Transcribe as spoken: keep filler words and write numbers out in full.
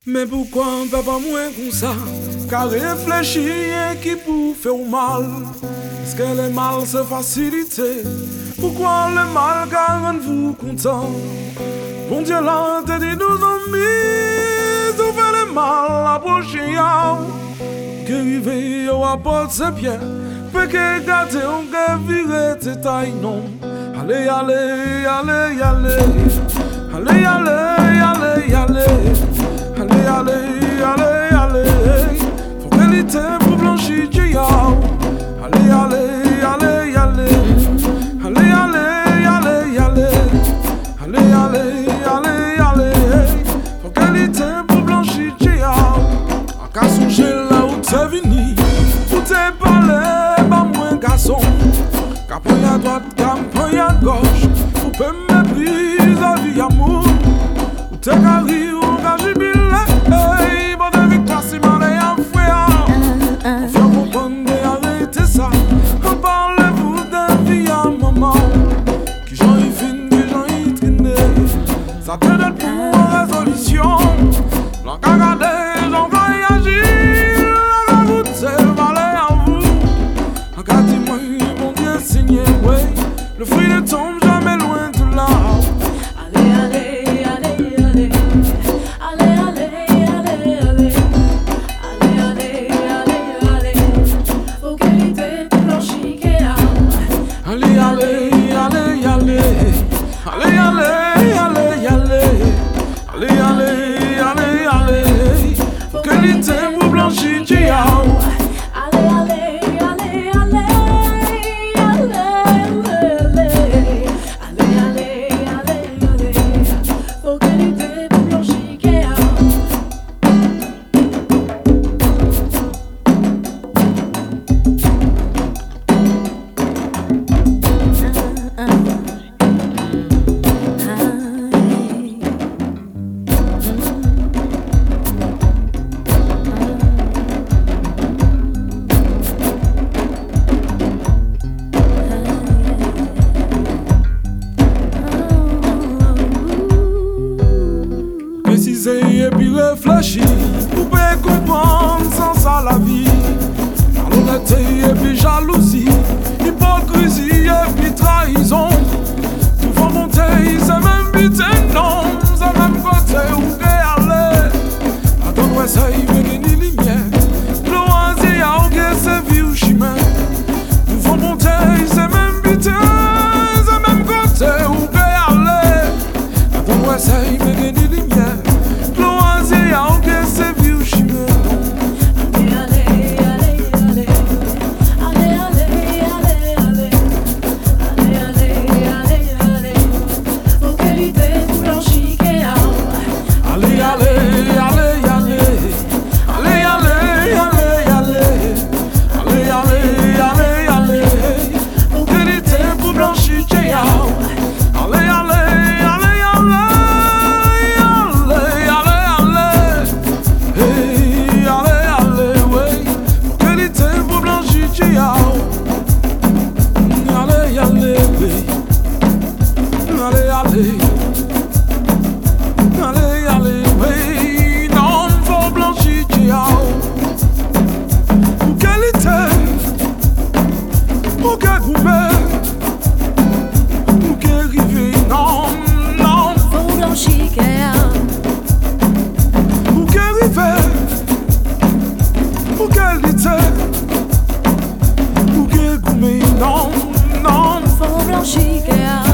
Mais pourquoi on peut pas moins comme ça? Car réfléchir qui pour faire mal. Est-ce que le mal se facilite? Pourquoi le mal garde vous content? Bon Dieu là te dit nous amis, tout fait le mal approcher. Que rive au apporte ses pieds, peut que garder on que virer tes tailles non. Allez allez allez allez allez allez allez allez allez allez allez allez faut qu'elle était pour blanchir Dieu. Allez allez allez allez allez allez allez allez allez allez allez allez faut qu'elle était pour blanchir Dieu. À qu'à songer là où t'es venu, où t'es parlé, bah moins garçon. Campagne à droite, campagne à gauche, ou peut méprise à vie amour. Ou t'es carré ou qu'à jubilé, hey, bon de victoire si mal et en frère. On fait comprendre et arrêter ça. On parle-vous de vie à maman. Qui j'en y fin, qui j'en y traîné. Ça te donne pour résolution. L'en qu'à garder, j'en vais agir. La route c'est valet à vous. En cas dis-moi, mon Dieu signé, ouais. Le fruit ne tombe jamais loin de là. Allez, allez, allez, allez. Allez, allez, allez, allez. Allez, allez, allez, allez. Faut qu'elle était blanchie qu'elle a. Allez, allez, allez, allez. Allez, allez, allez, allez. Allez, allez, allez, allez. Faut qu'elle était pour blanchir Dieu. Allez, allez, allez, allez. Allez, allez, allez, allez, allez. Faut qu'elle était pour blanchir qu'elle a. Préciser et puis réfléchir, pour bien comprendre sans ça la vie. Malhonnêteté et puis jalousie, hypocrisie et puis trahison. Tout va monter, c'est même but et non, c'est même côté où t'es allé. Attends, ouais, ça y veut ni lumière. Loisir, à aucun c'est vie ou chemin. Tout va monter, c'est même but et c'est même côté où t'es allé. Attends, ouais, ça y veut ni lumière. Allez, allez, oui, non, faut blanchir Dieu. Pour qu'elle était, pour qu'elle goûte, pour qu'elle rive, non, non, Faut blanchir qu'elle a. pour qu'elle rive, pour qu'elle était, pour qu'elle goûte, non, non, Faut blanchir qu'elle a.